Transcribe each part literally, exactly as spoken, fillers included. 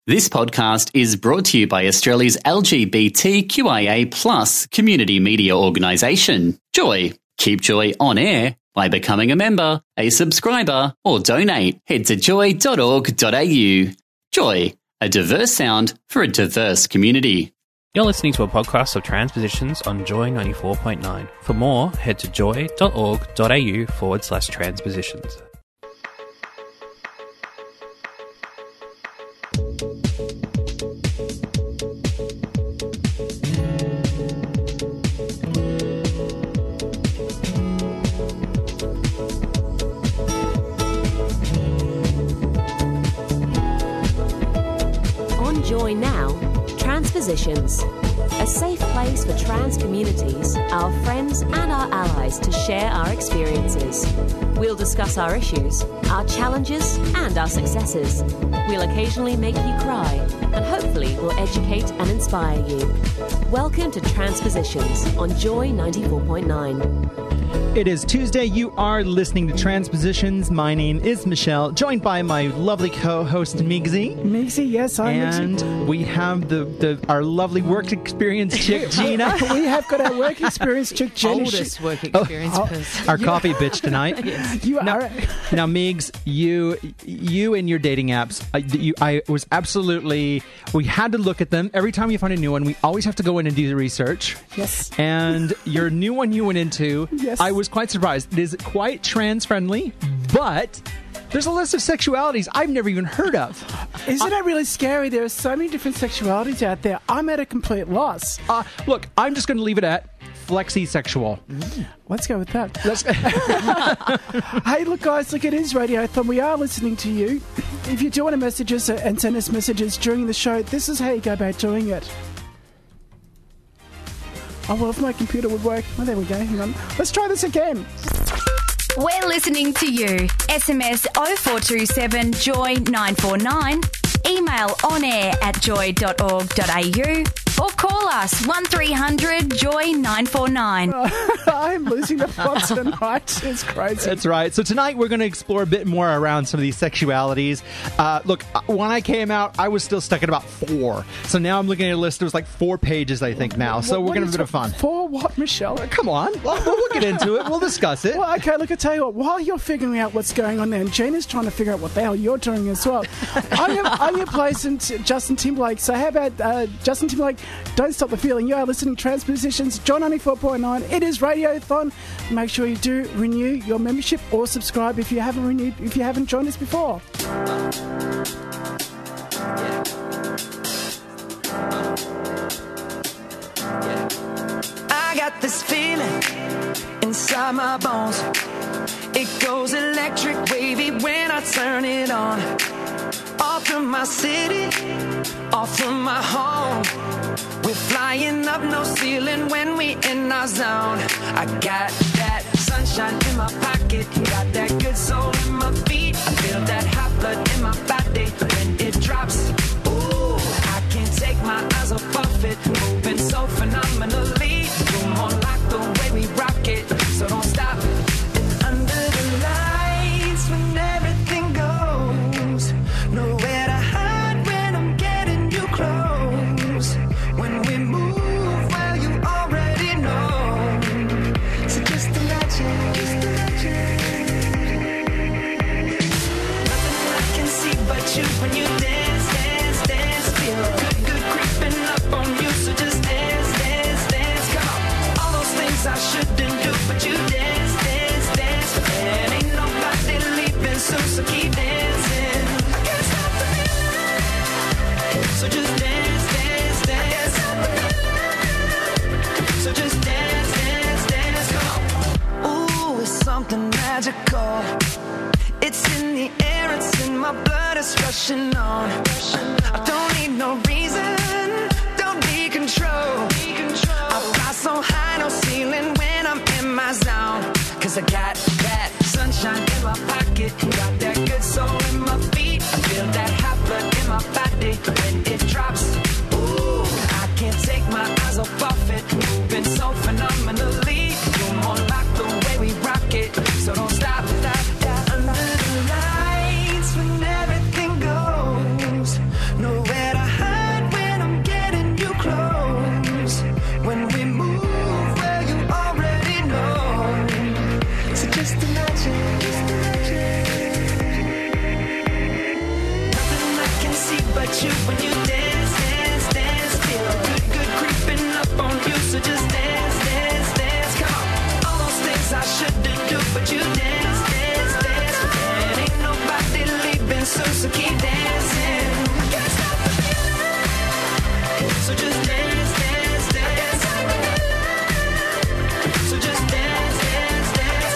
This podcast is brought to you by Australia's L G B T Q I A plus community media organisation, Joy. Keep Joy on air by becoming a member, a subscriber, or donate. Head to joy dot org dot a u. Joy, a diverse sound for a diverse community. You're listening to a podcast of Transpositions on Joy ninety-four point nine. For more, head to joy dot org dot a u forward slash transpositions. On Joy Now, Transpositions, a safe place for trans communities, our friends and our allies to share our experiences. We'll discuss our issues, our challenges and our successes. We'll occasionally make you cry and hopefully we'll educate and inspire you. Welcome to Transpositions on Joy ninety-four point nine. It is Tuesday. You are listening to Transpositions. My name is Michelle, joined by my lovely co-host Migsy. Migsy, yes, I'm And Migsy. we have the, the our lovely work experience chick, Gina. We have got our work experience chick, Gina. Oldest work experience Oh, person. our coffee bitch tonight. Yes. You Now, are. now, Migs, you you and your dating apps, I, you, I was absolutely, we had to look at them. Every time you find a new one, we always have to go in and do the research. Yes. And your new one you went into, Yes. I was quite surprised. It is quite trans-friendly, but there's a list of sexualities I've never even heard of. Isn't it really scary? There are so many different sexualities out there. I'm at a complete loss. Uh, look, I'm just going to leave it at flexi-sexual. Let's go with that. Let's, Hey, look, guys, look, it is Radiothon. We are listening to you. If you do want to message us and send us messages during the show, this is how you go about doing it. Oh, well, if my computer would work. Oh, there we go. Hang on. Let's try this again. We're listening to you. S M S oh four two seven joy nine four nine, email on air at joy dot org dot a u, or call us one three hundred joy nine four nine. I'm losing the plot tonight. It's crazy. That's right. So tonight we're going to explore a bit more around some of these sexualities. Uh, look, when I came out, I was still stuck at about four. So now I'm looking at a list. It was like four pages, I think, now. So What- we're what going to have is a bit of fun. For what, Michelle? Come on. Well, we'll get into it. We'll discuss it. Well, okay, look, I tell you what, while you're figuring out what's going on there, and Gina's trying to figure out what the hell you're doing as well, I'm going I'm to play some t- Justin Timberlake. So how about uh, Justin Timberlake, Don't Stop the Feeling. You are listening to Transpositions, John ninety-four point nine. It is Radiothon. Make sure you do renew your membership or subscribe if you haven't renewed, if you haven't joined us before. I got this feeling inside my bones. It goes electric wavy when I turn it on. Off from my city, off from my home. We're flying up no ceiling when we in our zone. I got that sunshine in my pocket, got that good soul in my feet. I feel that hot blood in my body when it drops. Ooh, I can't take my eyes off of it, moving so phenomenally. You're more like the way we rock it, so don't stop. And under the lights when everything goes, nowhere to hide when I'm getting you close. When we move, well, you already know. So just imagine, just imagine. Nothing I can see but you when you dance, dance, dance. Feel good, good creeping up on you. So just dance, dance, dance. Come on. All those things I shouldn't do, but you dance, dance, dance. And ain't nobody leaving soon, so keep dancing. I can't stop the feeling. So just dance, dance, dance. So just dance, dance, dance. Come on. Ooh, it's something magical. It's in the air, it's in my blood, it's rushing on. I don't need no reason, don't need control. I fly so high, no ceiling when I'm in my zone. Cause I got that sunshine in my pocket, got that good soul in my feet. I feel that hot blood in my body when it drops. Ooh, I can't take my eyes off of it, moving so phenomenally. You're more like the way we rock it, so don't stop, stop, stop. Under the lights when everything goes, nowhere you when you dance, dance, dance. Feel a good, good creeping up on you, so just dance, dance, dance. Come on, all those things I shouldn't do, but you dance, dance, dance. And ain't nobody leaving soon, so keep dancing. I can't stop the feeling, so just dance, dance, dance. So just dance, dance, dance.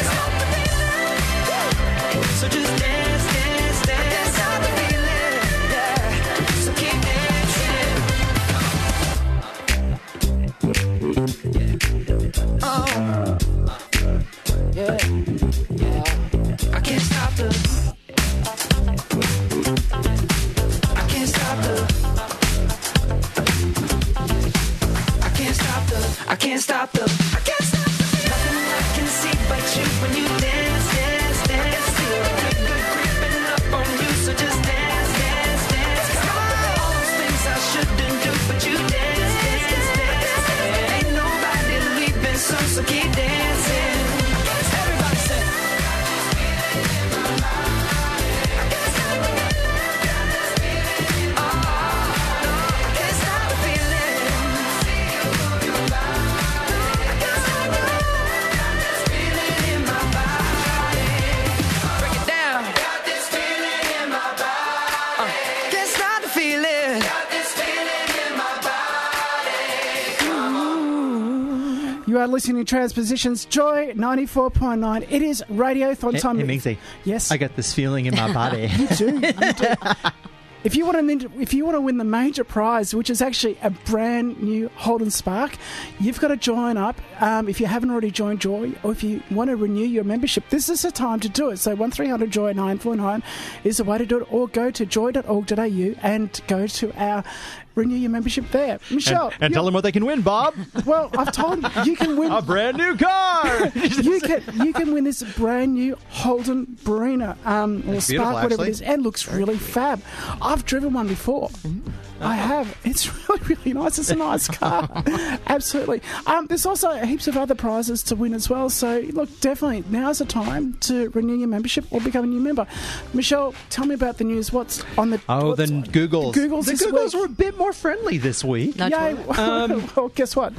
So just dance, dance, dance. Stop the feeling, yeah. So keep dancing. Oh, yeah, yeah. I can't stop the. I can't stop the. I can't stop the. I can't stop the. I can't stop the. Nothing I can see but you when you dance, dance, dance. Feel a good, good creeping up on you, so just dance, dance, dance. Come on, all those things I shouldn't do, but you dance, dance, dance. Ain't nobody leaving soon, so keep dancing. Everybody say. You are listening to Transpositions, Joy ninety-four point nine. It is Radiothon time. Hey, Mingsy. Yes. I got this feeling in my body. You do. You do. If you want to, if you want to win the major prize, which is actually a brand new Holden Spark, you've got to join up. Um, if you haven't already joined Joy, or if you want to renew your membership, this is the time to do it. So one three hundred Joy nine four nine is the way to do it, or go to joy dot org dot a u and go to our renew your membership there. Michelle, And, and tell them what they can win, Bob. well, I've told you, you can win A brand new car. you can you can win this brand new Holden Barina um, or That's Spark, beautiful, whatever actually. it is, and looks really fab. I've driven one before. I have. It's really, really nice. It's a nice car. Absolutely. Um, there's also heaps of other prizes to win as well. So, look, definitely now's the time to renew your membership or become a new member. Michelle, tell me about the news. What's on the... Oh, what's then on- Googles. The Googles the this Googles week. were a bit more friendly this week. No Yay. toilet. Um, well, guess what?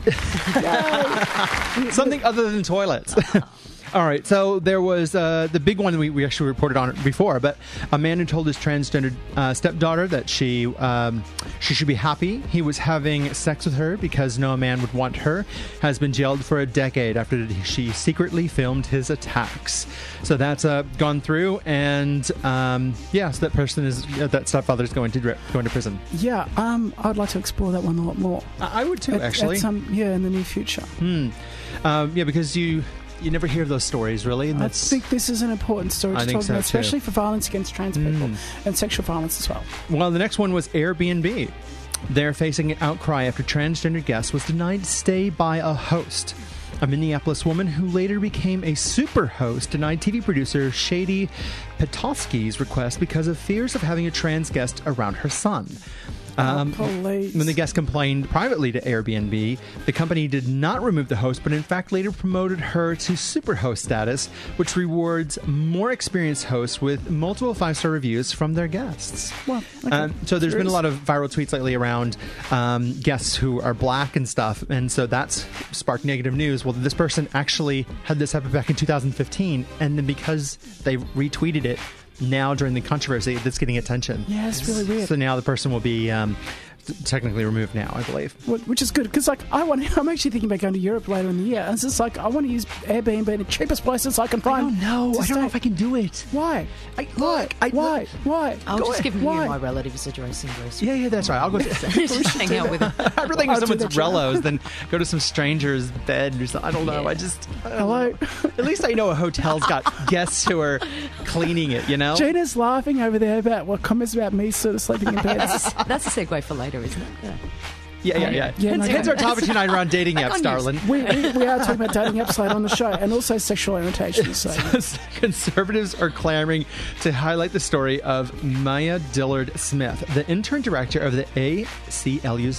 Yay. Something other than toilets. All right, so there was uh, the big one we, we actually reported on it before, but a man who told his transgendered uh, stepdaughter that she um, she should be happy he was having sex with her because no man would want her has been jailed for a decade after she secretly filmed his attacks. So that's uh, gone through, and um, yeah, so that person is uh, that stepfather is going to dri- going to prison. Yeah, um, I'd like to explore that one a lot more. I I would too, At- actually. At some, yeah, in the near future. Hmm. Um, yeah, because you you never hear those stories, really, and I that's think this is an important story I to think talk so, about, too. especially for violence against trans people Mm. and sexual violence as well. Well, the next one was Airbnb. They're facing an outcry after transgender guest was denied stay by a host. A Minneapolis woman who later became a super host denied T V producer Shady Petosky's request because of fears of having a trans guest around her son. Um, police. When the guest complained privately to Airbnb, the company did not remove the host, but in fact later promoted her to superhost status, which rewards more experienced hosts with multiple five-star reviews from their guests. Well, okay. Um, so there's been a Curious. lot of viral tweets lately around um, guests who are black and stuff, and so that's sparked negative news. Well, this person actually had this happen back in two thousand fifteen, and then because they retweeted it, now during the controversy, that's getting attention. Yeah, it's really weird. So now the person will be um, technically removed now, I believe. Wh- Which is good because, like, I want. I'm actually thinking about going to Europe later in the year. And it's just like I want to use Airbnb in the cheapest places I can find. know. to I don't know stay. if I can do it. Why? I, Why? look, I, Why? Why? I'll Go just ahead. give you Why? my relative's address in Greece. Yeah, yeah, that's right. I'll go. Just hang out with them. I'd rather go I'll to do someone's that, John. Rellos than go to some stranger's bed or something. I don't know. Yeah. I just. I don't Hello. know. At least I know a hotel's got guests who are cleaning it, you know? Gina's laughing over there about what comments about me sort of sleeping in bed. That's, that's a segue for later, isn't it? Yeah. Yeah, yeah, yeah. Yeah, no, Here's no. our topic tonight around dating apps, on, darling. we, we, we are talking about dating apps later on the show and also sexual orientation. So Conservatives are clamoring to highlight the story of Maya Dillard Smith, the intern director of the A C L U's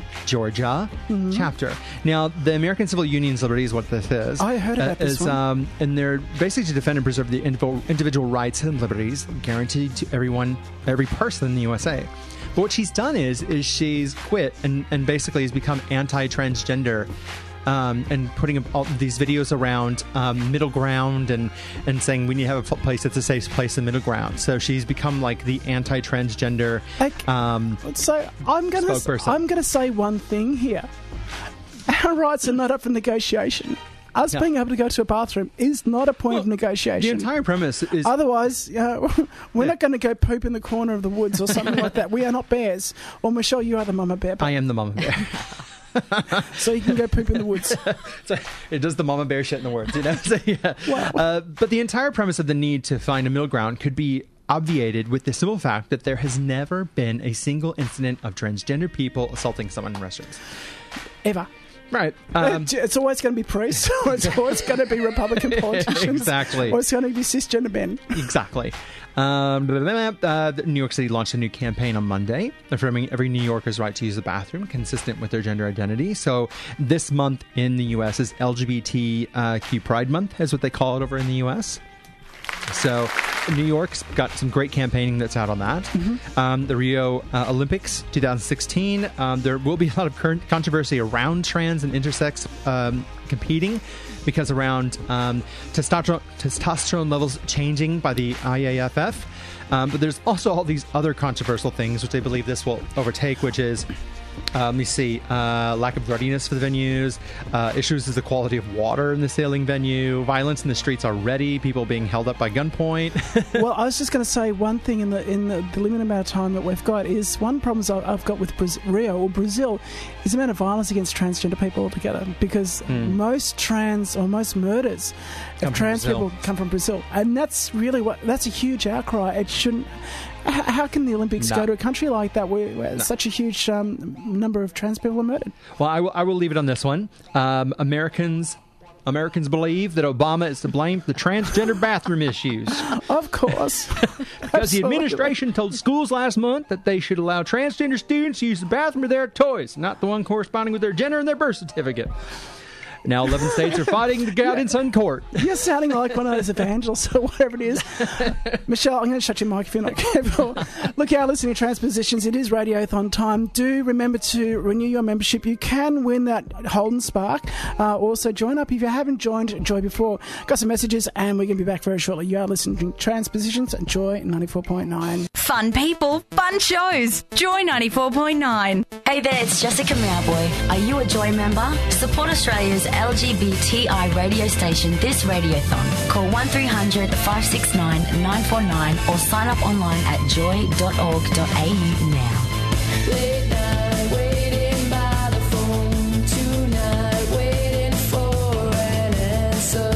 Georgia Mm-hmm. chapter. Now, the American Civil Unions Liberty is what this is. I heard about Uh, this is, one. Um, and they're basically to defend and preserve the individual, individual rights and liberties guaranteed to everyone, every person in the U S A. But what she's done is is she's quit and, and basically has become anti-transgender. Um, and putting all these videos around um, middle ground and, and saying we need to have a place that's a safe place in middle ground. So she's become like the anti-transgender Like, um, so I'm gonna spokesperson. I'm gonna say one thing here. Our rights are not up for negotiation. Us No. being able to go to a bathroom is not a point Well, of negotiation. the entire premise is Otherwise, uh, we're not going to go poop in the corner of the woods or something like that. We are not bears. Or Michelle, you are the mama bear. I am the mama bear. So you can go poop in the woods. So it does the mama bear shit in the words, you know? So, yeah. Wow. Uh, but the entire premise of the need to find a middle ground could be obviated with the simple fact that there has never been a single incident of transgender people assaulting someone in restaurants. Ever. Right. Um, It's always going to be priests, or it's always going to be Republican politicians. Exactly. Or it's going to be cisgender men. Exactly. Um, blah, blah, blah, uh, New York City launched a new campaign on Monday affirming every New Yorker's right to use the bathroom consistent with their gender identity. So this month in the U S is L G B T Q Pride Month, is what they call it over in the U S. So New York's got some great campaigning that's out on that. Mm-hmm. Um, the Rio uh, Olympics twenty sixteen, um, there will be a lot of current controversy around trans and intersex um, competing because around um, testosterone, testosterone levels changing by the I A F F. Um, but there's also all these other controversial things, which they believe this will overtake, which is Uh, let me see. Uh, lack of readiness for the venues, uh, issues with the quality of water in the sailing venue, violence in the streets already, people being held up by gunpoint. Well, I was just going to say one thing in the in the, the limited amount of time that we've got is one problem I've got with Braz- Rio or Brazil is the amount of violence against transgender people altogether, because Mm. most trans or most murders Come of from trans Brazil. people come from Brazil, and that's really what that's a huge outcry. It shouldn't. H- How can the Olympics No. go to a country like that where, where No. such a huge um, number of trans people are murdered? Well, I will, I will leave it on this one. Um, Americans Americans believe that Obama is to blame for the transgender bathroom issues. Of course. Because the administration told schools last month that they should allow transgender students to use the bathroom of their toys, not the one corresponding with their gender and their birth certificate. Now eleven states are fighting to get out in some court. You're sounding like one of those evangelists or whatever it is. Michelle, I'm going to shut your mic if you're not careful. Look, you're listening to Transpositions. It is Radiothon time. Do remember to renew your membership. You can win that Holden Spark. Uh, also, join up if you haven't joined Joy before. Got some messages, and we're going to be back very shortly. You are listening to Transpositions at Joy ninety-four point nine. Fun people, fun shows. Joy ninety-four point nine. Hey there, it's Jessica Mowboy. Are you a Joy member? Support Australia's L G B T I radio station this radiothon. Call one three hundred five six nine nine four nine or sign up online at joy dot org dot a u now. Late night waiting by the phone, tonight waiting for an answer.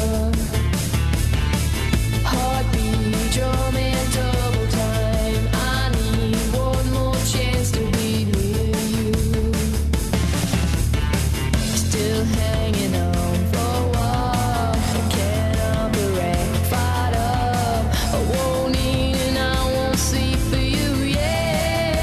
Heartbeat drumming double time. I need one more chance to be near you. Still hanging on for a while. I can't operate, fight up. I won't eat and I won't sleep for you, yeah.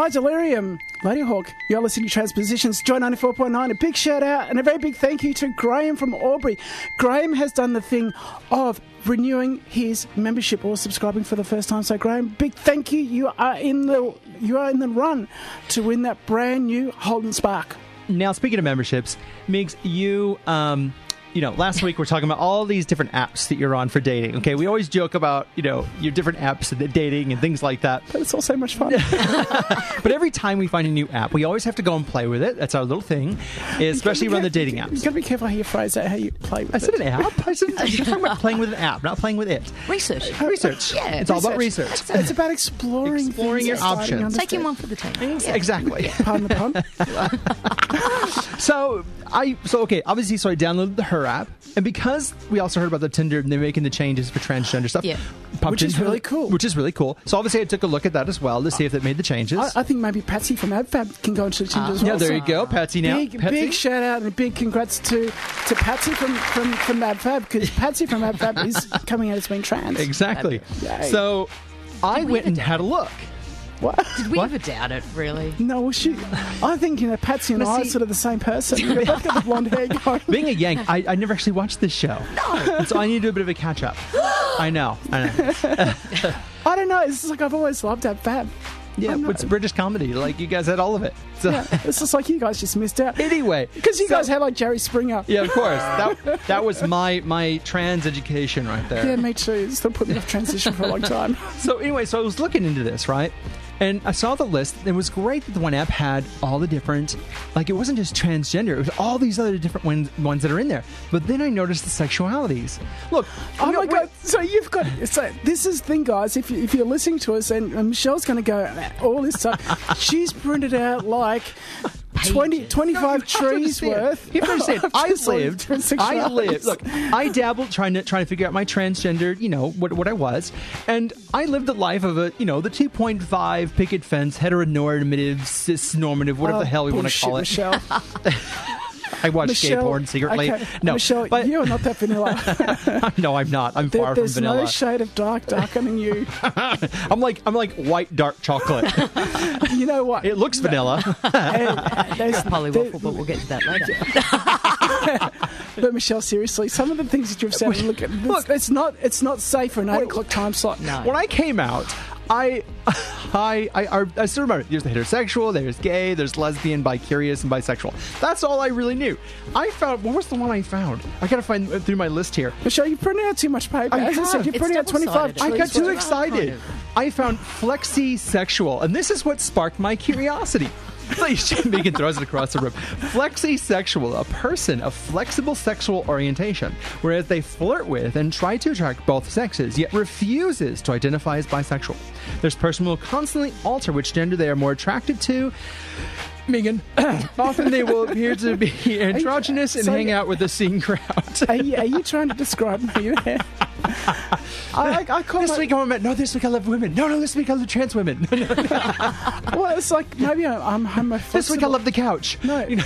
My Delirium. Ladyhawk, you're listening to Transpositions, Joy ninety-four point nine. A big shout out and a very big thank you to Graham from Albury. Graham has done the thing of renewing his membership or subscribing for the first time. So Graham, big thank you. You are in the you are in the run to win that brand new Holden Spark. Now, speaking of memberships, Migs, you, um, you know, last week we we're talking about all these different apps that you're on for dating. Okay, we always joke about, you know, your different apps and dating and things like that. But it's all so much fun. But every time we find a new app, we always have to go and play with it. That's our little thing, especially around the dating apps. You've got to be careful how you phrase that, how you play with I it. said an app. I said I'm talking about playing with an app, not playing with it. Research. Research. Yeah, it's all about research. It's, it's about exploring Exploring things your and starting options. to Taking one understand. for the team. Yeah. Exactly. Pardon the pun. So I so okay. Obviously, so I downloaded the Her app, and because we also heard about the Tinder and they're making the changes for transgender stuff, Yeah. popped Which is into- really cool. Which is really cool. So obviously, I took a look at that as well to see if it made the changes. I, I think maybe Patsy from AdFab can go into Tinder as well. yeah, there So you go, Patsy. Now, Big, Patsy. big shout out and a big congrats to, to Patsy from, from, from AdFab, because Patsy from AdFab is coming out as being trans. Exactly. Yay. So I Did we went and ever had a look. What? Did we What? ever doubt it, really? No, well, she, I think, you know, Patsy and But I are see- sort of the same person. We've both got the blonde hair going. Being a Yank, I, I never actually watched this show. No. So I need to do a bit of a catch up. I know. I know. I don't know. It's just like I've always loved AdFab. Yeah, I'm not- it's British comedy. Like, you guys had all of it. So Yeah, it's just like you guys just missed out. anyway. Because you so- guys had like Jerry Springer. Yeah, of course. That that was my my trans education right there. Yeah, me too. It's still put me off transition for a long time. So anyway, so I was looking into this, right? And I saw the list. It was great that the one app had all the different, like it wasn't just transgender, it was all these other different ones, ones that are in there. But then I noticed the sexualities. Look, Oh you know, my god! So you've got so this is the thing, guys. If you, if you're listening to us, and, and Michelle's going to go all this stuff, she's printed out like twenty, twenty-five No, you have to trees understand. worth. You have to understand. I Just all lived. different I sexualities. lived. Look, I dabbled trying to trying to figure out my transgender. You know what what I was, and I lived the life of a you know the two point five picket fence heteronormative cis normative whatever the Oh, hell we want to bullshit, call it. Michelle. I watched gay Michelle, porn secretly. okay, No, Michelle, but you're not that vanilla. no, I'm not. I'm There- far from there's vanilla. no shade of dark darker than you. I'm like I'm like white dark chocolate. You know what? It looks vanilla. And there's- Polywaffle, there- but we'll get to that later. But Michelle, seriously, some of the things that you've said, look, it's, Look. it's not it's not safe for an eight o'clock time slot. No. When I came out, I, I, I, I, I still remember. There's the heterosexual, there's gay, there's lesbian, bi-curious, and bisexual. That's all I really knew. I found. What was the one I found? I gotta find through my list here. Michelle, you printed out too much paper. I As I said, have. you It's printed out twenty-five double-sided. I got trees too worth. excited. kind of. I found flexi-sexual, and this is what sparked my curiosity. Megan throws it across the room. Flexi-sexual, a person of flexible sexual orientation, whereas they flirt with and try to attract both sexes, yet refuses to identify as bisexual. This person will constantly alter which gender they are more attracted to. Megan, often they will appear to be androgynous and so- hang out with the scene crowd. Are you, are you trying to describe me there? I, I, I call This my, week I met. No, this week I love women. No, no, this week I love trans women. No, no, well, it's like maybe I'm, I'm homoflexible. this week I love the couch. No. You know,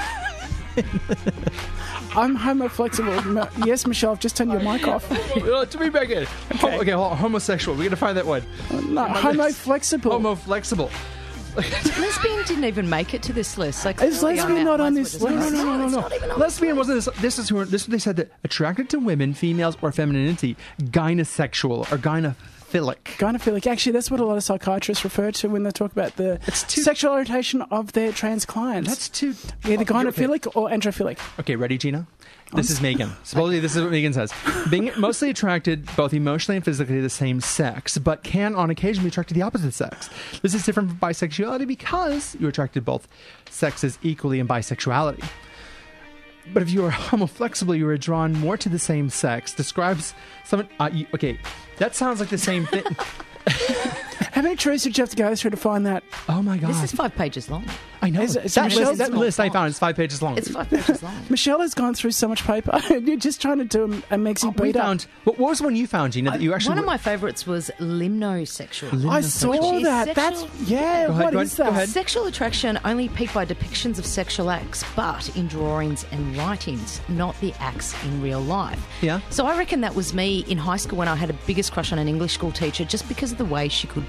I'm homoflexible. No, yes, Michelle, I've just turned your mic off. Uh, to be back in. Okay, okay hold on. Homosexual. We're gonna find that one. No, homoflexible. Homo flexible. Lesbian didn't even make it to this list. Like, Is clearly lesbian that not on was this what it list? was. No, no, no, it's no, not even no. on Lesbian wasn't this. This is who. This is what they said. That attracted to women, females, or femininity, gynosexual or gynophilic. Gynophilic. Actually, that's what a lot of psychiatrists refer to when they talk about the It's too- sexual orientation of their trans clients. That's too. either Oh, okay. gynophilic or androphilic. Okay, ready, Gina? This is Megan. Supposedly, this is what Megan says. Being mostly attracted both emotionally and physically to the same sex, but can on occasion be attracted to the opposite sex. This is different from bisexuality because you're attracted to both sexes equally in bisexuality. But if you are homoflexible, you are drawn more to the same sex. Describes someone. Uh, you, okay, that sounds like the same thing. How many trees did you have to go through to find that? Oh my god! This is five pages long. I know Is it- is that Michelle's list. That small list I font? found is five pages long. It's five pages long. Michelle has gone through so much paper. You're just trying to do a, a Mexi Oh, we beat up. found. What, what was the one you found, Gina? That you actually One of my favourites was limnosexual. Lim- I saw Which is that. That's sexual- yeah. Go ahead, What go is ahead, go that? ahead. Sexual attraction only peaked by depictions of sexual acts, but in drawings and writings, not the acts in real life. Yeah. So I reckon that was me in high school when I had a biggest crush on an English school teacher just because of the way she could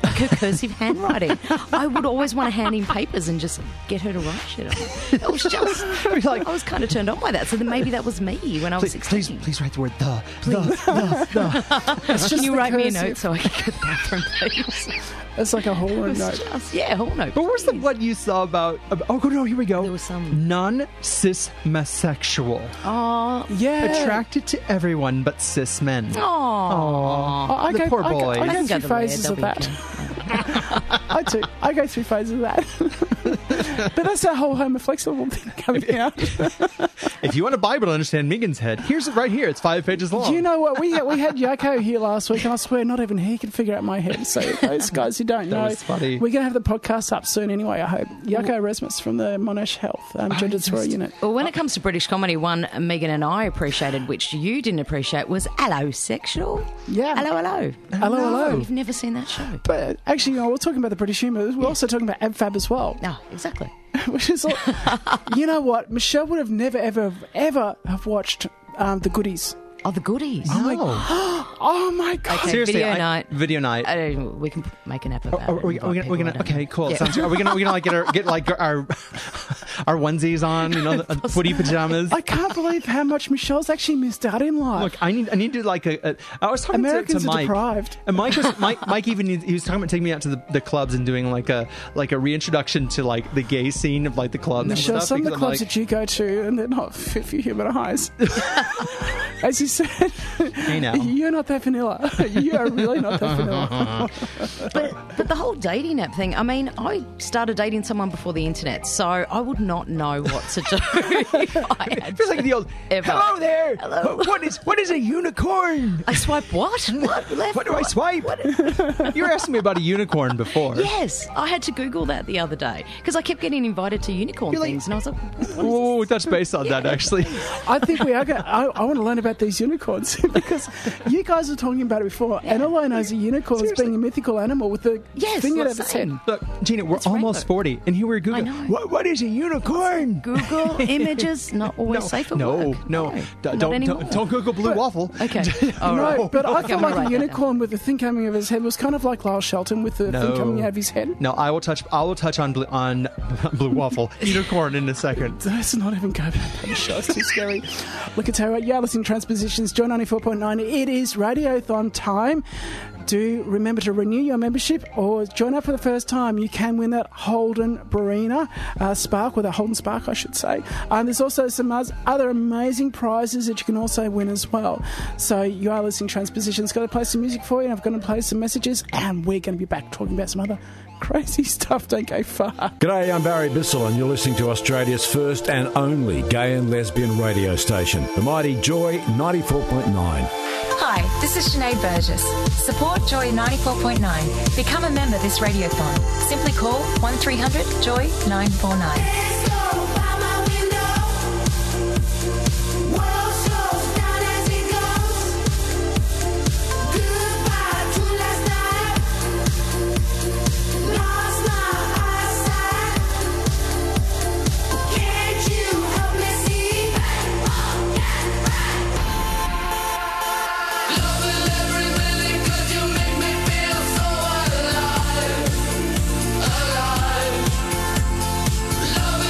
cursive handwriting. I would always want to hand in papers and just get her to write shit on it. It was just, like, I was kind of turned on by that. So then maybe that was me when I was please, sixteen. please, please write the word the. Please. The, the, the. It's just Can you the write me a cursive. note so I can go to the bathroom, please? It's like a whole note. Just, yeah, whole note. But where's the please. what you saw about, about? Oh, no, here we go. There was some- Non-cis-mesexual. Oh, Yeah. Attracted to everyone but cis men. oh. Aw, I the go, poor I go, boy. I I go can go through the red, phases they'll of be that. okay. I too. I go through phases of that. But that's that whole homoflexible thing coming out. If you want a Bible to understand Megan's head, here's it right here. It's five pages long. Do you know what? We had, we had Yako here last week, and I swear not even he can figure out my head. So those guys who don't That know, was funny. we're going to have the podcast up soon anyway, I hope. Yako Erasmus from the Monash Health um, Gender Dysphoria Unit. Well, when it comes to British comedy, one Megan and I appreciated, which you didn't appreciate, was Allosexual. Yeah. Hello, hello. Hello, hello. You've never seen that show. But actually, you know, we're talking about the British humour. We're also talking about AbFab as well. No, exactly. Which is, all, you know what? Michelle would have never, ever, ever have watched um, The Goodies. Oh, the goodies. Oh, Oh my God. Okay, seriously, video I- night. Video night. I don't, we can make an app of that. Are we, and are we invite gonna, we're people, gonna, I don't okay, know. cool. Yeah. Sounds good. Are we gonna, are we gonna like get our, get like our, our onesies on, you know, the footy pajamas? I can't believe how much Michelle's actually missed out in life. Look, I need, I need to like a. a I was talking to, Americans to are Mike, deprived. and Mike was Mike. Mike even he was talking about taking me out to the, the clubs and doing like a like a reintroduction to like the gay scene of like the clubs. Michelle, and stuff, some of the because I'm clubs like, that you go to, and they're not fit for human eyes. As you said, Hey now. you're not that vanilla. You are really not that vanilla. But, but the whole dating app thing, I mean, I started dating someone before the internet, so I would not know what to do if I it had feels like the old. Ever. Hello there. Hello. What is what is a unicorn? I swipe what? What? Left, What do I right? swipe? You were asking me about a unicorn before. Yes, I had to Google that the other day because I kept getting invited to unicorn You're like- things, and I was like, what is Oh, we touched base on that actually. I think we are going I, I want to learn about these unicorns because you guys were talking about it before, and all I know is a unicorn is Seriously. being a mythical animal with a Yes, thing out that's of its same. head. Look, Gina, we're It's almost rainbow. forty, and here we're Googling. know. What, what is a unicorn? Google images not always No, safe at no, work? no, No, D- not don't, anymore. don't, don't Google blue waffle. Okay. All No, right. but I Okay, feel I'm gonna like write a that down. unicorn with the thing coming out of his head was kind of like Lyle Shelton with the thing coming out of his head. No, I will touch. I will touch on blue, on blue waffle unicorn in a second. Let's not even go back to the show. It's too scary. Look at how you're listening to Transpositions, Joy ninety-four point nine. It is Radiothon time. Do remember to renew your membership or join up for the first time. You can win that Holden Barina uh, Spark, or the Holden Spark, I should say. Um, there's also some other amazing prizes that you can also win as well. So you are listening to Transpositions. Got to play some music for you, and I've got to play some messages, and we're going to be back talking about some other crazy stuff. Don't go far. G'day, I'm Barry Bissell and you're listening to Australia's first and only gay and lesbian radio station, the mighty Joy ninety-four point nine. Hi, this is Sinead Burgess. Support Joy ninety-four point nine. Become a member this radiothon. Simply call one three hundred joy nine four nine. Love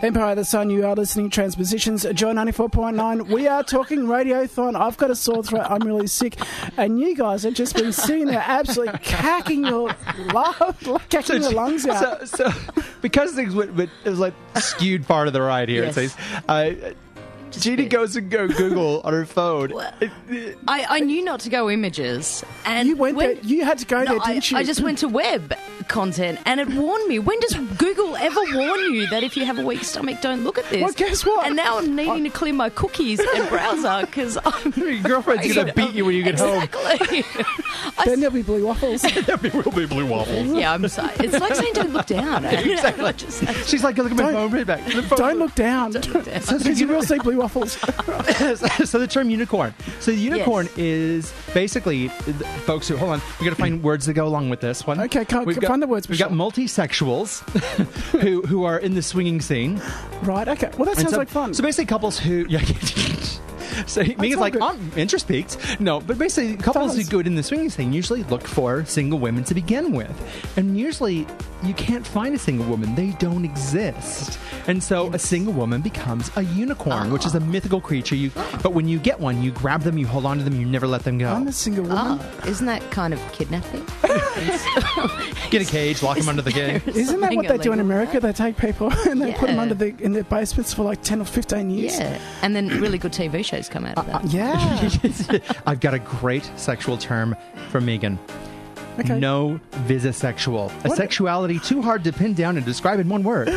Empire of the Sun, you are listening to Transpositions, Joy ninety-four point nine. We are talking Radiothon. I've got a sore throat. I'm really sick. And you guys have just been sitting there absolutely cacking your, cacking So- your lungs out. So, so because things went, but it was like skewed part of the ride here. Yes. It says, uh, Jeannie goes and go Google on her phone. I, I knew not to go images, and You went when, there. You had to go No, there, I, didn't you? I just went to web content, and it warned me. When does Google ever warn you that if you have a weak stomach, don't look at this? Well, guess what? And now I'm needing to clear my cookies and browser because I'm. Your girlfriend's going to beat you when you get exactly. Then there'll be blue waffles. home. There will be blue waffles. Yeah, I'm sorry. It's like saying don't look down. Exactly. Just- She's like, look at my Don't- phone back. Don't look down. Because you will see blue waffles. So the term unicorn. So the unicorn is basically, folks who, hold on, we got to find words that go along with this one. Okay, come- We've find the words, We've got Michelle. multi-sexuals who, who are in the swinging scene. Right, okay. Well, that And sounds so, like fun. So basically couples who... Yeah, so Megan's all like, good. oh, interest peaked. No, but basically couples who does. go in the swinging thing usually look for single women to begin with. And usually you can't find a single woman. They don't exist. And so a single woman becomes a unicorn, which is a mythical creature. You, But when you get one, you grab them, you hold on to them, you never let them go. I'm a single woman. Oh, isn't that kind of kidnapping? Get a cage, lock them under the cage. Isn't that what they do in America? They take people and they put them Yeah. under the in their basements for like ten or fifteen years. Yeah, and then really good T V shows come out of that. Yeah. I've got a great sexual term for Megan. Okay. No visisexual. A What? sexuality too hard to pin down and describe in one word.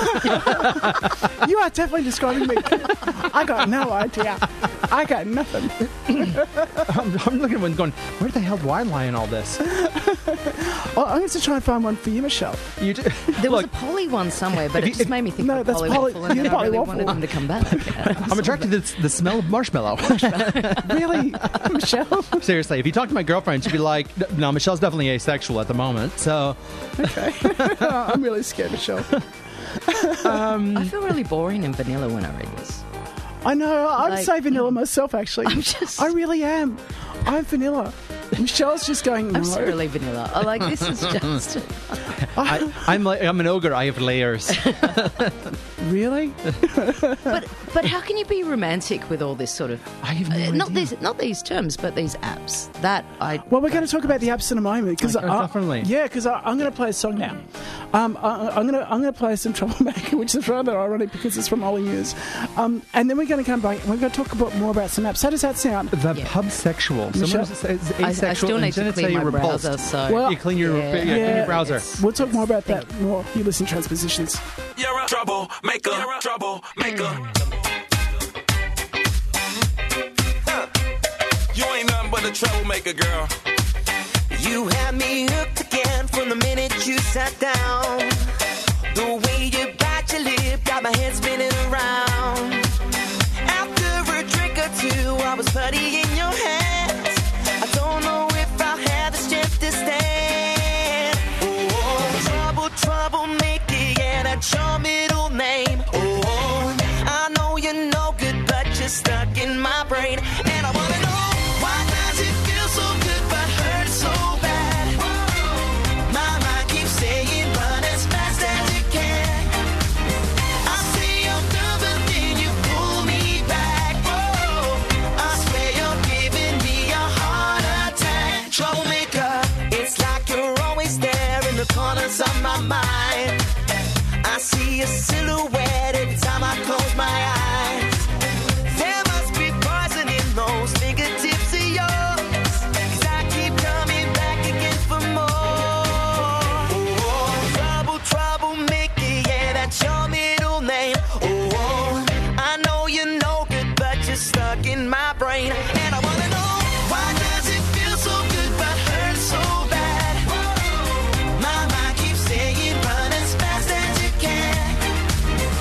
You are definitely describing me. I got no idea. I got nothing. I'm, I'm looking at one going, where the hell do I lie in all this? Oh, I'm going to try and find one for you, Michelle. You do, There was look, a poly one somewhere, but if it you- just made me think No, of that's Polly poly- Waffle, and yeah, then I Polly really Waffle. wanted them to come back. I'm attracted to the, the smell of marshmallow. Really, Michelle? Seriously, if you talk to my girlfriend, she'd be like, no, Michelle's definitely asexual at the moment. So, I'm really scared, Michelle. I feel really boring and vanilla when I read this. I know. I'm Like- say vanilla myself, actually. I'm just- I really am. I'm vanilla. Michelle's just going, no. I'm so really vanilla. I like this is just. I, I'm like, I'm an ogre. I have layers. Really? But but how can you be romantic with all this sort of? I have no uh, not idea. these not these terms, but these apps. That I. Well, we're going to talk about the apps in a moment because Okay, definitely. yeah, because I'm going to play a song now. Um, I, I'm going to I'm going to play some Troublemaker, which is rather ironic because it's from Ollie Muse. Um, and then we're going to come back and we're going to talk about more about some apps. How does that sound? The Yeah. pubsexual. Michelle? Someone says I, I asexual still and need then to it's clear say my you're repulsed. browser. So Well, You clean your, Yeah. yeah, clean Yeah. your browser. It's- We'll talk more about that more. You listen to Transpositions. You're a troublemaker. You're a troublemaker. Huh. You ain't nothing but a troublemaker, girl. You had me hooked again from the minute you sat down. The way you bite your lip got my head spinning around. After a drink or two, I was putty in your hands. I don't know if I had the strength to stand. Oh, trouble, troublemaker, yeah, that's your middle name. Oh, I know you're no good, but you're stuck in my brain. And I wanna know, why does it feel so good but hurt so bad? My mind keeps saying, run as fast as you can. I say I'm done, but then you pull me back. Oh, I swear you're giving me a heart attack. Troublemaker, it's like you're always there in the corners of my mind. I see a silhouette every time I close my eyes. There must be poison in those fingertips of yours, 'cause I keep coming back again for more. Oh, trouble, troublemaker, yeah, that's your middle name. Oh, I know you're no good, but you're stuck in my brain. And I wanna know, why does it feel so good but hurt so bad? My mind keeps saying, run as fast as you can.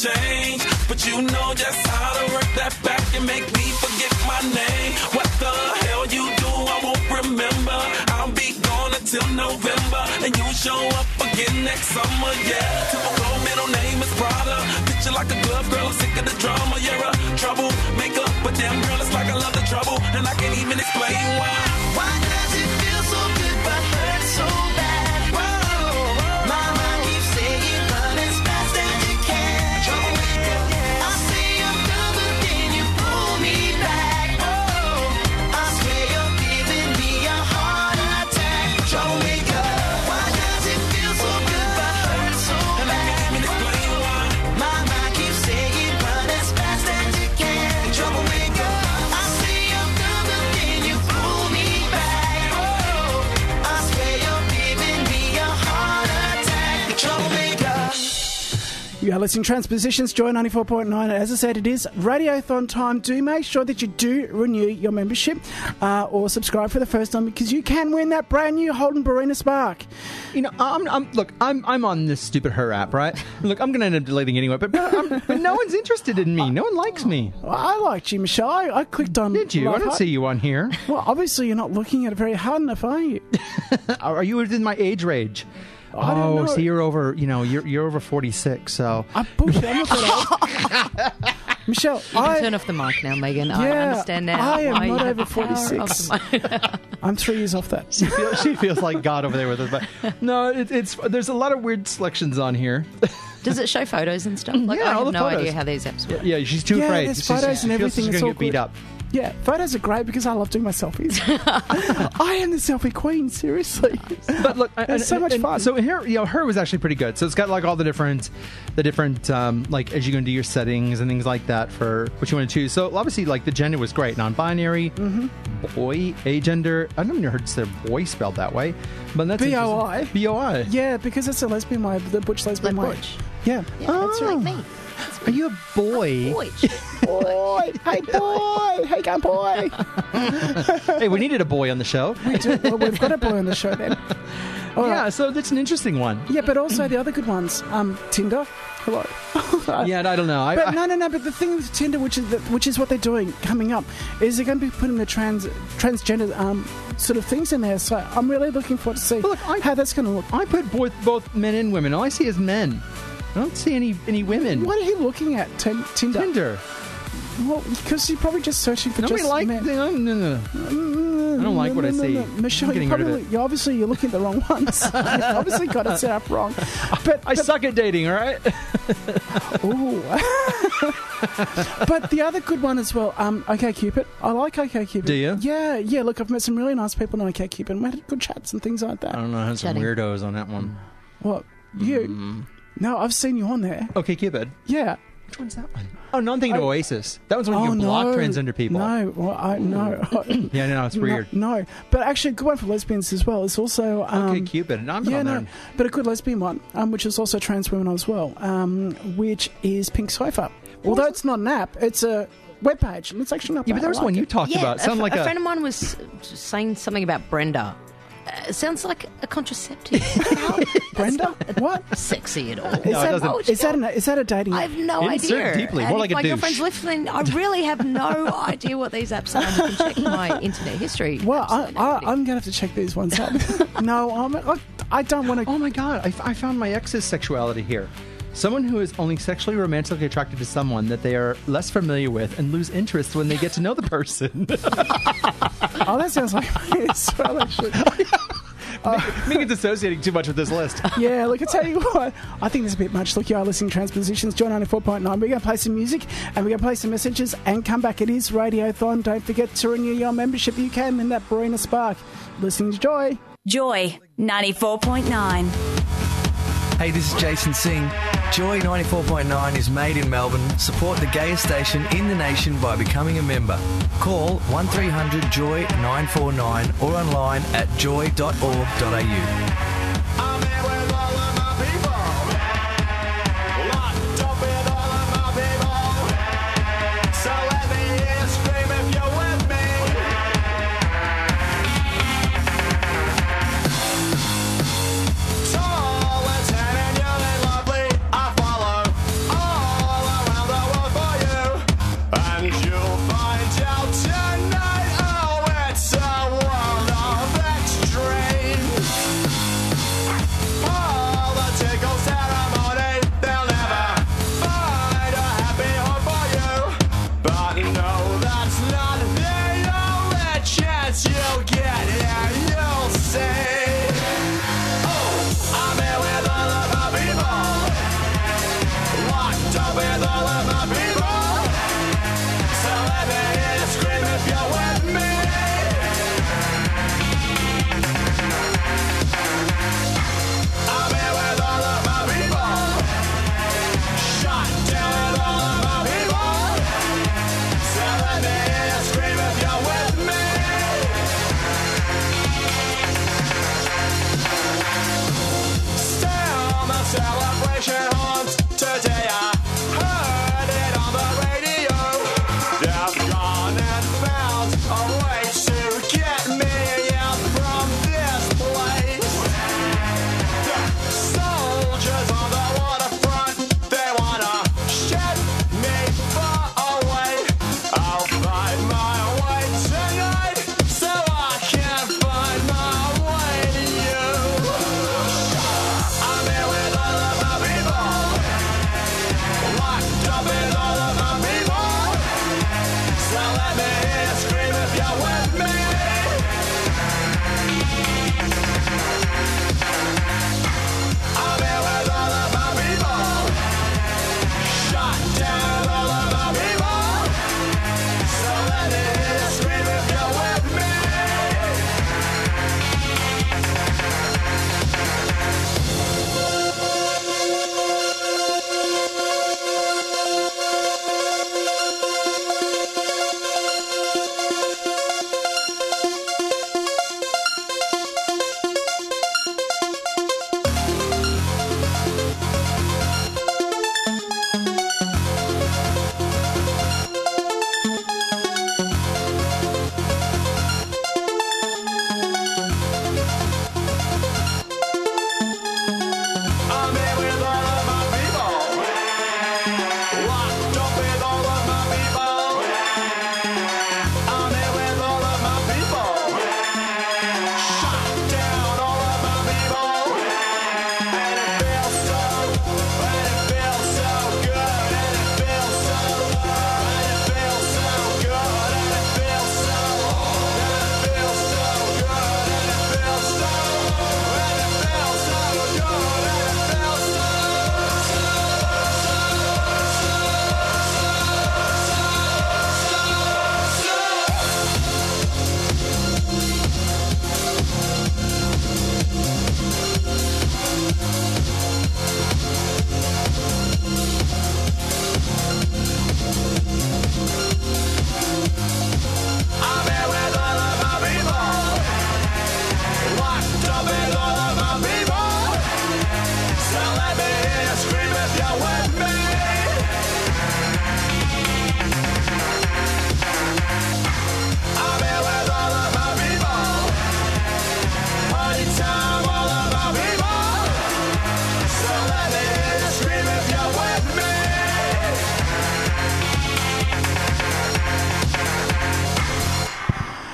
change, but you know just how to work that back and make me forget my name. What the hell you do, I won't remember. I'll be gone until November, and you show up again next summer, yeah. Typical middle name is Prada. Picture like a glove girl, I'm sick of the drama. You're a troublemaker, but damn girl, it's like I love the trouble, and I can't even explain why. Why does it feel so good but hurt so bad? Whoa, my mind keeps saying run as fast as you can. Troublemaker, I say I'm done, but then you pull me back. Oh, I swear you're giving me a heart attack. Troublemaker, why does it feel so good but hurt so bad? And I can't even explain why. My mind keeps saying run as fast as you can. Troublemaker, I say I'm done, but then you pull me back. Oh, I swear you're giving me a heart attack. Troublemaker. You are listening to Transpositions, Joy ninety-four point nine. As I said, it is Radiothon time. Do make sure that you do renew your membership uh, or subscribe for the first time, because you can win that brand new Holden Barina Spark. You know, I'm, I'm look, I'm I'm on this stupid Her app, right? Look, I'm going to end up deleting it anyway, but, but, I'm, but no one's interested in me. No one likes me. I liked you, Michelle. I, I clicked on. Did you? Love I don't Heart. see you on here. Well, obviously you're not looking at it very hard enough, are you? Are you within my age range? I don't Oh, know. so you're over, you know, you're you're over forty-six, so. I bullshit. I'm not that old. Michelle, You can I, turn off the mic now, Megan. I Yeah, understand now. I am why you not have over the power of forty-six. the mic. I'm three years off that. She feels, she feels like God over there with us, but no, it, it's there's a lot of weird selections on here. Does it show photos and stuff? Like, Yeah, I all have the no photos. idea how these apps work. Yeah, she's too Yeah, afraid. there's She's- photos she and feels everything. She's It's gonna all get beat good. up. Yeah, photos are great because I love doing my selfies. I am the selfie queen, seriously. But look, It's and- so much and- fun. So here, you know, Her was actually pretty good. So it's got like all the different, the different, um, like as you go into your settings and things like that for what you want to choose. So obviously, like the gender was great, non-binary, Mm-hmm. boy, agender. I've never heard their boy spelled that way, but that's B O I. interesting. B O I. Yeah, because it's a lesbian way, the butch lesbian Like way. Butch. Yeah. Yeah, that's Oh. like me. Are you a boy? Boy. Boy, hey boy, hey gun boy. Hey, we needed a boy on the show. We do, well, we've got a boy on the show then. All Yeah, right. so that's an interesting one. Yeah, but also the other good ones. Um, Tinder. Hello. Yeah, I don't know. I, But I, no, no, no. But the thing with Tinder, which is the, which is what they're doing coming up, is they're going to be putting the trans transgender um, sort of things in there. So I'm really looking forward to see But look, I- how that's going to look. I put both, both men and women. All I see is men. I don't see any any women. What are you looking at, Tin Tinder? Tinder. Well, because you're probably just searching for Nobody just like. men. No, no, no. I don't like what I see. Michelle, I'm you getting rid of probably, you obviously you're looking at the wrong ones. You've obviously got it set up wrong. But, I but suck at dating. All right. Ooh. But the other good one as well, um, OkCupid. I like OkCupid. Do you? Yeah, yeah. Look, I've met some really nice people on OkCupid, and we had good chats and things like I that. don't know. I had some Chatting. weirdos on that one. What? You? Mm-hmm. No, I've seen you on there. Okay, Cupid. Yeah. Which one's that one? Oh, no, I'm thinking of I- Oasis. That one's when you oh can no. block transgender people. No, well, I no. Yeah, no, it's weird. No, no, but actually, a good one for lesbians as well. It's also um, Okay, Cupid. No, I'm yeah, on no, there. but a good lesbian one, um, which is also trans women as well, um, which is Pink Sofa. Although it's not an app, it's a webpage, and it's actually not. Yeah, bad. but there's I like one you it. talked Yeah, about. a, Sound f- like a a. friend of mine was saying something about Brenda. Uh, it sounds like a contraceptive. How Brenda. What? sexy at all. Is, No, it that, doesn't. Why would you is that go- an, is that a dating I app? have no Insert idea. deeply, And more if like a my douche. girlfriend's listening, I really have no idea what these apps are. You can check my internet history. Well, I, Absolutely no I, idea. I'm going to have to check these ones out. No, I'm, I, I don't want to. Oh my god! I, f- I found my ex's sexuality here. Someone who is only sexually romantically attracted to someone that they are less familiar with and lose interest when they get to know the person. Oh, that sounds like me as well, actually. Megan's associating too much with this list. Yeah, look, I tell you what, I think there's a bit much. Look, you are listening to Transpositions, Joy ninety-four point nine. We're going to play some music and we're going to play some messages and come back. It is Radiothon. Don't forget to renew your membership. You can in that Barina Spark. Listening to Joy. Joy ninety-four point nine. Hey, this is Jason Singh. Joy ninety-four point nine is made in Melbourne. Support the gayest station in the nation by becoming a member. Call one three hundred joy nine four nine or online at joy dot org dot a u. I'm here with all of my people. Locked up with all of my people. So let me hear you scream if you're with me. Tall and tan and young and lovely, I follow all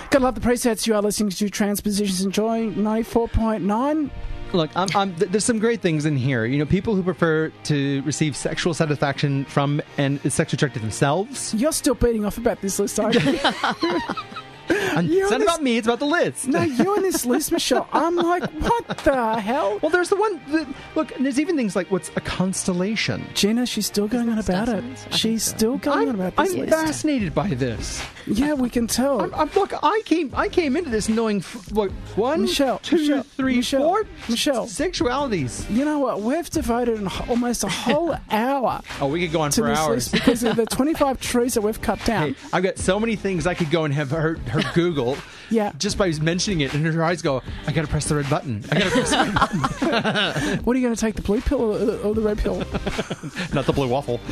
Gotta love the presets. You are listening to Transpositions and Joy ninety-four point nine. Look, I'm, I'm, th- there's some great things in here. You know, people who prefer to receive sexual satisfaction from and is sexually attracted themselves. You're still beating off about this list, aren't you? And it's not about me, it's about the list. No, you and this list, Michelle. I'm like, what the hell? Well, there's the one... That, look, and there's even things like, what's a constellation? Gina, she's still going on about it. She's still going on about this I'm list. fascinated by this. Yeah, we can tell. I'm, I'm, look, I came I came into this knowing, f- what, one, Michelle, two, Michelle, three, Michelle, four Michelle. sexualities. You know what? We've devoted an, almost a whole hour Oh, we could go on to for this hours. list because of the twenty-five trees that we've cut down. Hey, I've got so many things I could go and have her, her Google. Yeah. Just by mentioning it, and her eyes go, I gotta press the red button. I gotta press the red button. What are you going to take, the blue pill or the, or the red pill? Not the blue waffle.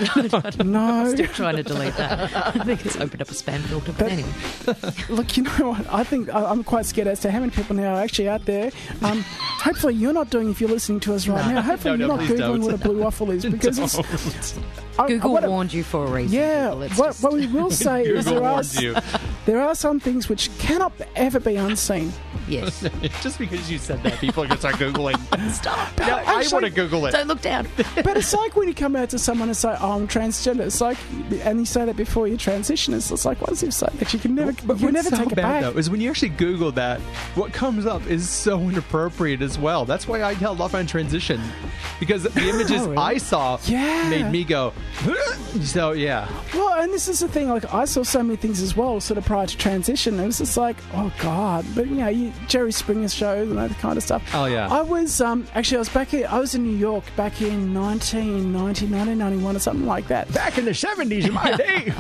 No. Still trying to delete that. I think it's opened up a spam filter. But anyway. Look, you know what? I think I- I'm quite scared as to how many people now are actually out there. Um, hopefully you're not doing if you're listening to us right No. now. Hopefully No, you're no, not please Googling don't. what a blue waffle is because it's... I- I Google wanna- warned you for a reason. Yeah, Google, it's what, just- what we will say is Google there are, warns you. there are some things which cannot ever be unseen. Yes. Just because you said that, people are going to start Googling. Stop. Now, I want to Google it. Don't look down. But it's like when you come out to someone and say, oh, I'm transgender. It's like, and you say that before you transition. It's, it's like once you've said that, you can never, But you what's never so take it bad, back. though, is when you actually Google that, what comes up is so inappropriate as well. That's why I held off on transition. Because the images Oh, really? I saw Yeah. made me go, so yeah. Well, and this is the thing, like, I saw so many things as well, sort of prior to transition. It was just like, oh, God. But, you know, you, Jerry Springer's show and that kind of stuff. Oh, yeah. I was, um, actually, I was back in, I was in New York back in nineteen ninety, nineteen ninety-one or something like that. Back in the seventies, in my day.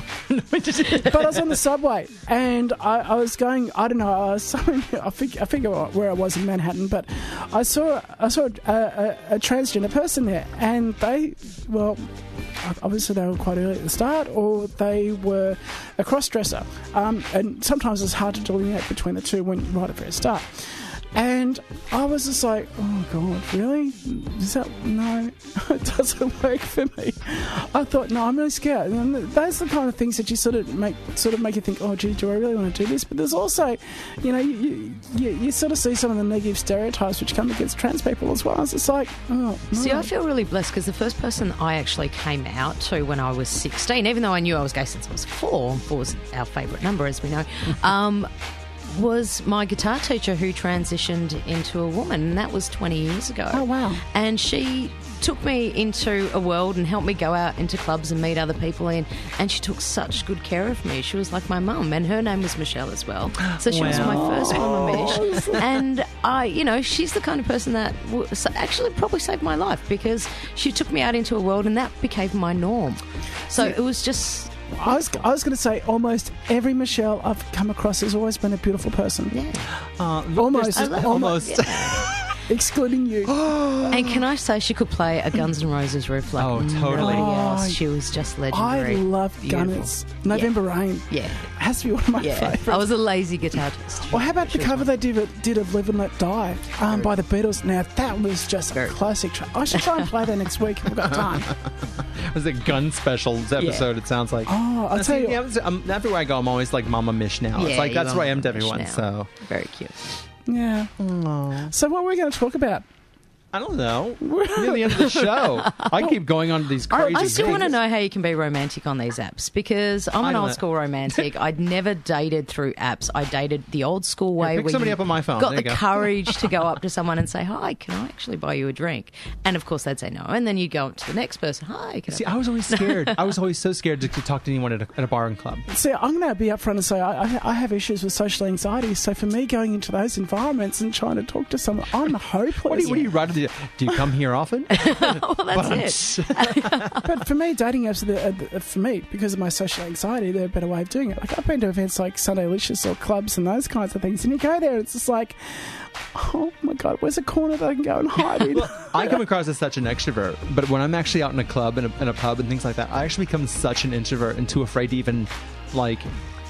But I was on the subway and I, I was going, I don't know, I was somewhere, I think I figure where I was in Manhattan, but I saw I saw a, a, a transgender person there, and they, well, obviously they were quite early at the start, or they were a cross-dresser, um, and sometimes it's hard to delineate between the two when right at the very start. And I was just like, oh, God, really? Is that... No, it doesn't work for me. I thought, no, I'm really scared. And those are the kind of things that you sort of make sort of make you think, oh, gee, do I really want to do this? But there's also, you know, you, you, you sort of see some of the negative stereotypes which come against trans people as well. It's just like, oh, no. See, I feel really blessed because the first person I actually came out to when I was sixteen, even though I knew I was gay since I was four, four was our favourite number, as we know, um, was my guitar teacher who transitioned into a woman, and that was twenty years ago. Oh, wow. And she took me into a world and helped me go out into clubs and meet other people in, and she took such good care of me. She was like my mum, and her name was Michelle as well. So she was my first Mama Mish. And I, you know, she's the kind of person that w- actually probably saved my life because she took me out into a world and that became my norm. So Yeah. it was just... I was, I was going to say almost every Michelle I've come across has always been a beautiful person. Yeah. Uh, Almost. I love- almost. Excluding you. And can I say she could play a Guns N' Roses riff like Oh, totally. nobody else. Oh, She was just I legendary. love Beautiful. Gunners. November Rain. Yeah. Has to be one of my Yeah. favourites. I was a lazy guitarist. Well, how about the She was cover one. they did of, did of Live and Let Die um, by the Beatles? Now, that was just Very a classic track. I should try and play that next week if I've got time. It was a gun specials episode, it sounds like. Oh, I'll Now, tell see, you. yeah, it's- um, everywhere I go, I'm always like Mama Mish now. Yeah, it's like, you that's are who I am to Mama Mish everyone, now. so. Very cute. Yeah. So what are we going to talk about? I don't know. We're near the end of the show. I keep going on to these crazy I still want to things. know how you can be romantic on these apps because I'm I an don't old know. school romantic. I'd never dated through apps. I dated the old school way pick where somebody you up on my phone. got There the you go. courage to go up to someone and say, hi, can I actually buy you a drink? And of course they'd say no. And then you'd go up to the next person, hi, can See, I I was always scared. I was always so scared to, to talk to anyone at a, at a bar and club. See, I'm going to be upfront and say I, I, I have issues with social anxiety. So for me, going into those environments and trying to talk to someone, I'm hopeless. What do you, what do you write? Do you come here often? well, that's it. But for me, dating apps, are the, uh, for me, because of my social anxiety, they're a better way of doing it. Like I've been to events like Sundaylicious or clubs and those kinds of things, and you go there, and it's just like, oh my God, where's a corner that I can go and hide in? I come across as such an extrovert, but when I'm actually out in a club and a, in a pub and things like that, I actually become such an introvert and too afraid to even, like,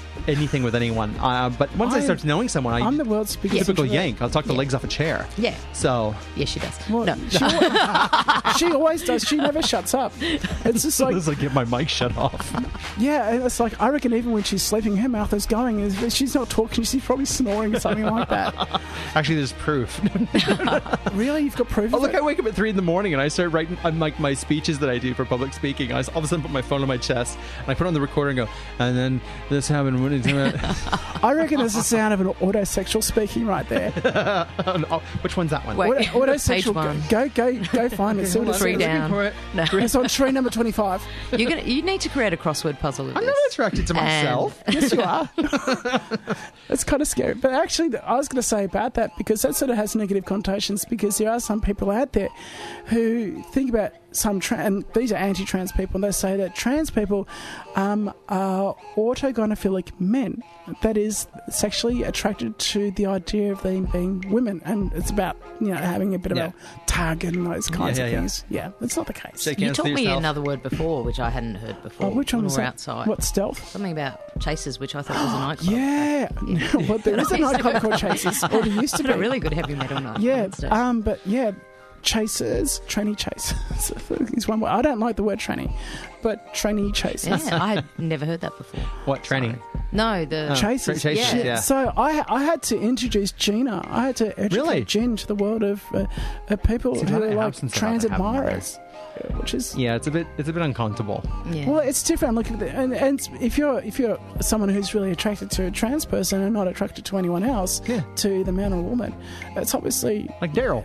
anything with anyone. Uh, but once I, I start knowing someone, I, I'm the world's biggest typical introvert. yank. I'll talk the Yeah. legs off a chair. Yeah. So Yeah, she does. Well, no. she, always, she always does. She never shuts up. It's just like, it's like get my mic shut off. yeah, and it's like, I reckon even when she's sleeping, her mouth is going. Is She's not talking. She's probably snoring or something like that. Actually, there's proof. Really? You've got proof Oh, of look, it? I wake up at three in the morning and I start writing on like my speeches that I do for public speaking. I all of a sudden put my phone on my chest and I put on the recorder and go, and then this happened. When I reckon it's the sound of an autosexual speaking right there. oh, which one's that one? Wait. Auto, Page autosexual. one. Go, go, go find it. See what it Three says. down. For it. No. It's on tree number twenty-five. You're gonna, you need to create a crossword puzzle with I'm this. not attracted to myself. Yes, you are. It's kind of scary. But actually, I was going to say about that, because that sort of has negative connotations, because there are some people out there who think about some, tra- and these are anti-trans people, and they say that trans people um, are autogynephilic men. That is, sexually attracted to the idea of them being women. And it's about, you know, having a bit of Yeah. a tug and those kinds Yeah, of yeah, yeah. things. Yeah, it's not the case. Shake You hands taught to me yourself. another word before, which I hadn't heard before. Oh, which one when was we were that? outside. What, stealth? Something about Chasers, which I thought was a nightclub. Yeah. Well, there is a nightclub called Chasers. Or there used to It's be. a really good heavy metal night. Yeah, Wednesday. um, but yeah, chasers, trainee chasers is one word. I don't like the word trainee, but trainee chasers. yeah, I had never heard that before. What training? No, the Oh. Chasers. Tra- chasers, Yeah. yeah. So I I had to introduce Gina. I had to educate Really? Jen to the world of uh, uh, people See, who that are like happens a lot trans that happen admirers, uh, which is. Yeah, it's a bit it's a bit uncomfortable. yeah. Well, it's different. Look at the, and, and if you're if you're someone who's really attracted to a trans person and not attracted to anyone else, Yeah. to the man or woman, it's obviously Like Daryl.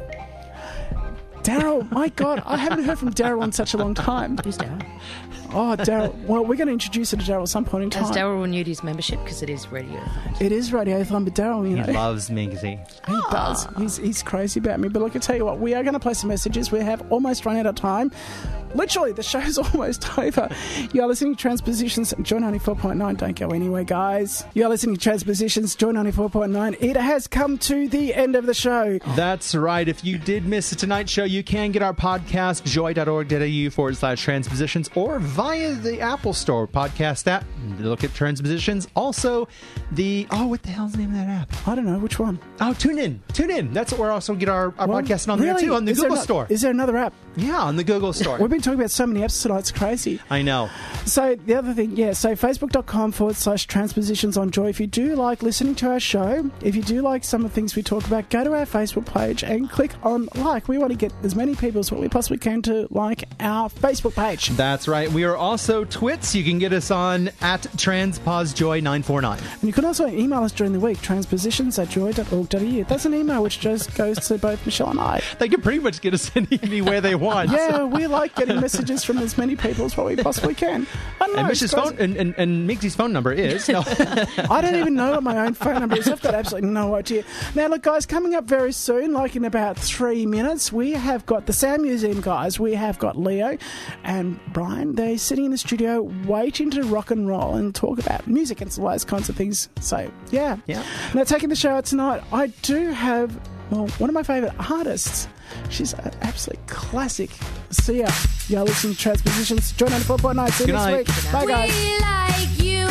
Daryl. My God, I haven't heard from Daryl in such a long time. Who's Daryl? Oh, Daryl. Well, we're going to introduce you to Daryl at some point in time. Has Daryl renewed his membership because it is radio? It is Radiothon, but Daryl, you He know, loves Minksy. he does. He's, he's crazy about me. But look, I tell you what, we are going to play some messages. We have almost run out of time. Literally, the show's almost over. You are listening to Transpositions, Joy ninety-four point nine. Don't go anywhere, guys. You are listening to Transpositions, Joy ninety-four point nine. It has come to the end of the show. That's right. If you did miss tonight's show, you can get our podcast, joy.org.au forward slash transpositions, or via the Apple Store podcast app. Look at Transpositions. Also, the, oh, what the hell's the name of that app? I don't know, which one? Oh, tune in. Tune in. That's what we're also get our, our Well, podcast on really? there, too, on the Is there Google no- Store. Is there another app? Yeah, on the Google Store. We've been talking about so many apps tonight, it's crazy. I know. So the other thing, yeah, so facebook.com forward slash transpositions on Joy. If you do like listening to our show, if you do like some of the things we talk about, go to our Facebook page and click on like. We want to get as many people as what we possibly can to like our Facebook page. That's right. We are also Twits. You can get us on at transposjoy nine four nine. And you can also email us during the week, transpositions at joy dot org dot a u. That's an email which just goes to both Michelle and I. They can pretty much get us anywhere they want. Yeah, we like getting messages from as many people as what we possibly can. I don't know, And it's Mish's crazy. phone and, and, and Mixie's phone number is. No. I don't even know what my own phone number is. I've got absolutely no idea. Now, look, guys, coming up very soon, like in about three minutes, we have got the Sound Museum guys. We have got Leo and Brian. They're sitting in the studio waiting to rock and roll and talk about music and all those kinds of things. So, yeah. Yeah. Now, taking the show out tonight, I do have, well, one of my favourite artists. She's an absolute classic. See ya. You're listening to Transpositions. Joy ninety-four point nine. See you Good next night. week. Bye, guys. We like you.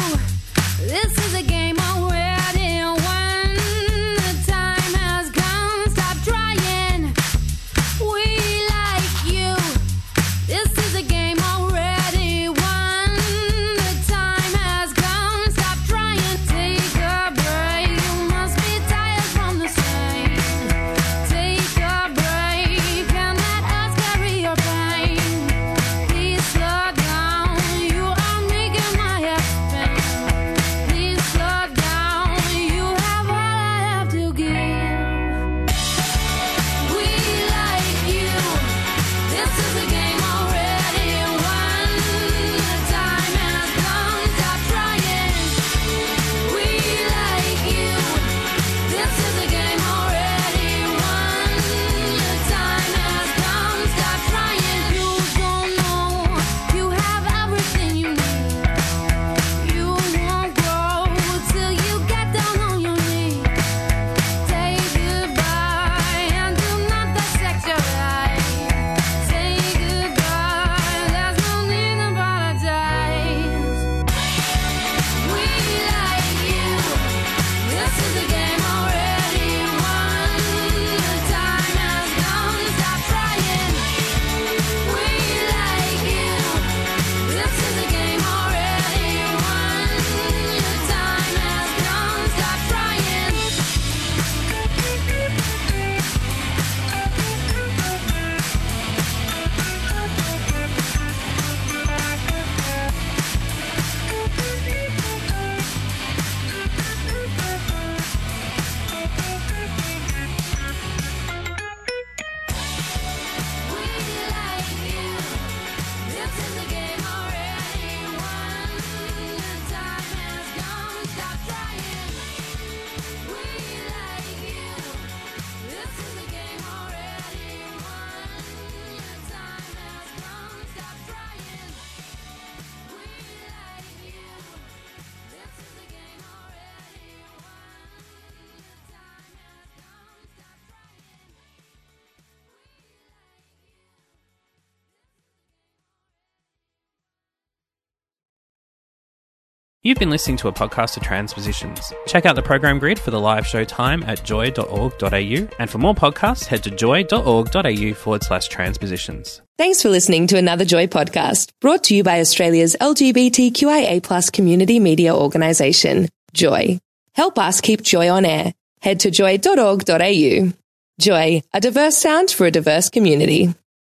This is a game already won. The time has come. Stop trying. We like you. This is a game already won. The time has come. Stop trying. Take a break. You must be tired from the same. Take a break and let us carry your pain. Please slow down. You are making my head spin. Please slow down. You've been listening to a podcast of Transpositions. Check out the program grid for the live show time at joy dot org dot a u, and for more podcasts, head to joy dot org dot a u forward slash transpositions. Thanks for listening to another Joy podcast, brought to you by Australia's L G B T Q I A plus community media organisation, Joy. Help us keep Joy on air. Head to joy dot org dot a u. Joy, a diverse sound for a diverse community.